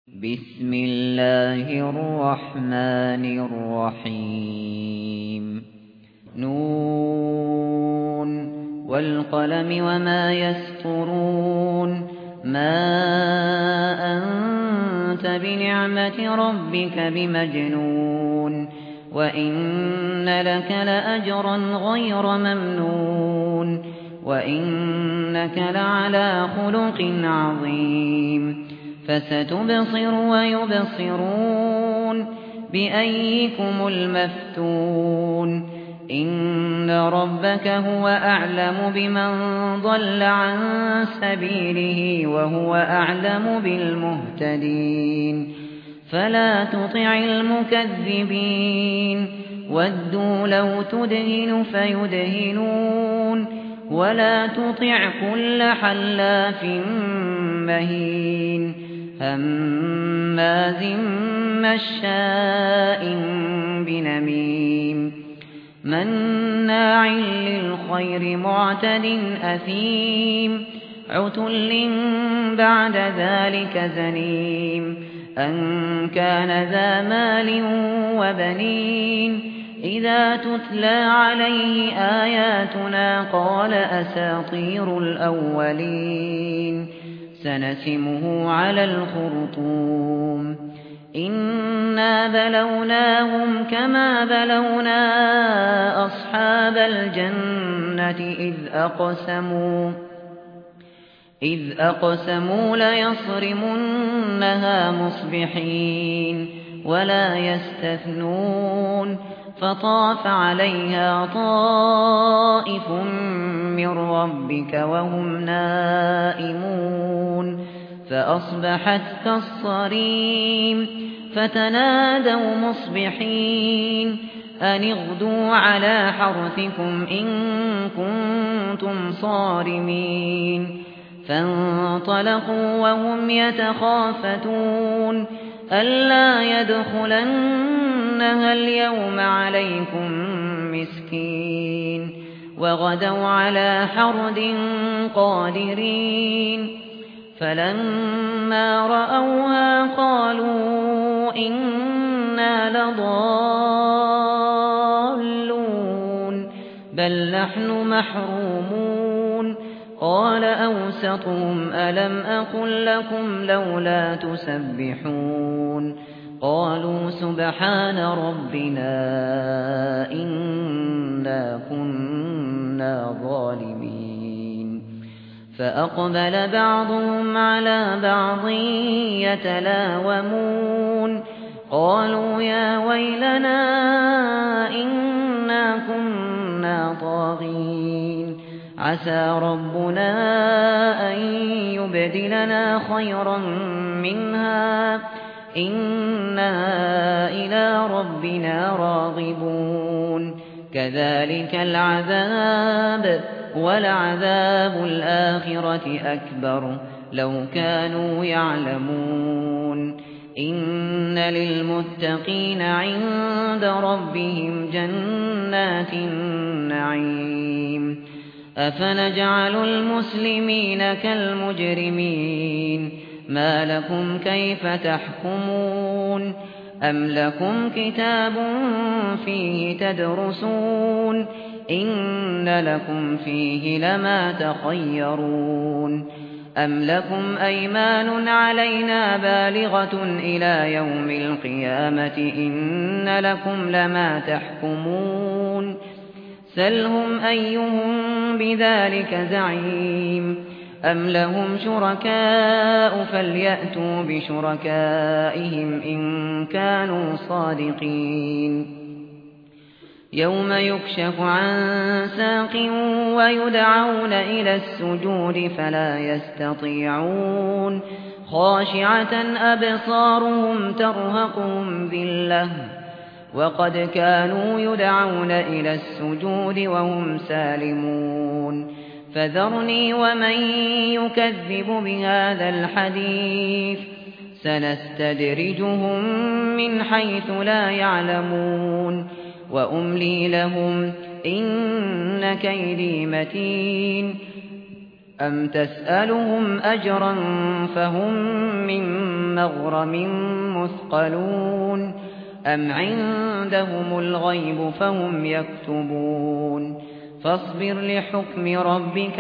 بسم الله الرحمن الرحيم نون والقلم وما يسطرون ما أنت بنعمة ربك بمجنون وإن لك لأجرا غير ممنون وإنك لعلى خلق عظيم فستبصر ويبصرون بأيكم المفتون إن ربك هو أعلم بمن ضل عن سبيله وهو أعلم بالمهتدين فلا تطع المكذبين ودوا لو تدهن فيدهنون ولا تطع كل حلاف مهين هماز مشاء بنميم مناع للخير معتد أثيم عتل بعد ذلك زنيم أن كان ذا مال وبنين إذا تتلى عليه آياتنا قال أساطير الأولين سنسمه على الخرطوم إنا بلوناهم كما بلونا أصحاب الجنة إذ أقسموا ليصرمنها مصبحين ولا يستثنون فطاف عليها طائف من ربك وهم نائمون فأصبحت كالصريم فتنادوا مصبحين أن اغدوا على حرثكم إن كنتم صارمين فانطلقوا وهم يتخافتون ألا يدخلنها اليوم عليكم مسكين وغدوا على حرد قادرين فلما رأوها قالوا إنا لضالون بل نحن محرومون قال أوسطهم ألم أقل لكم لولا تسبحون قالوا سبحان ربنا إنا كنا ظالمين فأقبل بعضهم على بعض يتلاومون قالوا يا ويلنا إنا كنا طاغين عسى ربنا أن يبدلنا خيرا منها إنا إلى ربنا راغبون كذلك العذاب ولعذاب الآخرة أكبر لو كانوا يعلمون إن للمتقين عند ربهم جنات النعيم أفنجعل المسلمين كالمجرمين ما لكم كيف تحكمون أم لكم كتاب فيه تدرسون إن لكم فيه لما تخيرون أم لكم أيمان علينا بالغة إلى يوم القيامة إن لكم لما تحكمون سلهم أيهم بذلك زعيم أم لهم شركاء فليأتوا بشركائهم إن كانوا صادقين يوم يكشف عن ساق ويدعون إلى السجود فلا يستطيعون خاشعة أبصارهم ترهقهم ذلة وقد كانوا يدعون إلى السجود وهم سالمون فذرني ومن يكذب بهذا الحديث سنستدرجهم من حيث لا يعلمون وأملي لهم إن كيدي متين أم تسألهم أجرا فهم من مغرم مثقلون أم عندهم الغيب فهم يكتبون فاصبر لحكم ربك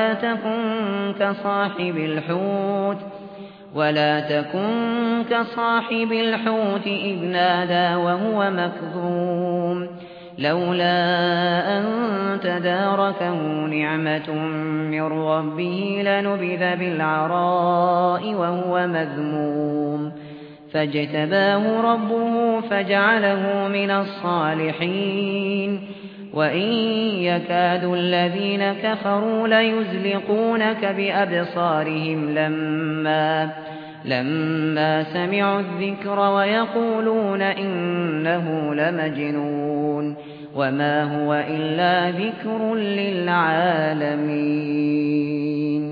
ولا تكن كصاحب الحوت إذ نادى وهو مكظوم لولا أن تداركه نعمة من ربه لنبذ بالعراء وهو مذموم فاجتباه ربه فجعله من الصالحين وإن يكاد الذين كفروا ليزلقونك بأبصارهم لما سمعوا الذكر ويقولون إنه لمجنون وما هو إلا ذكر للعالمين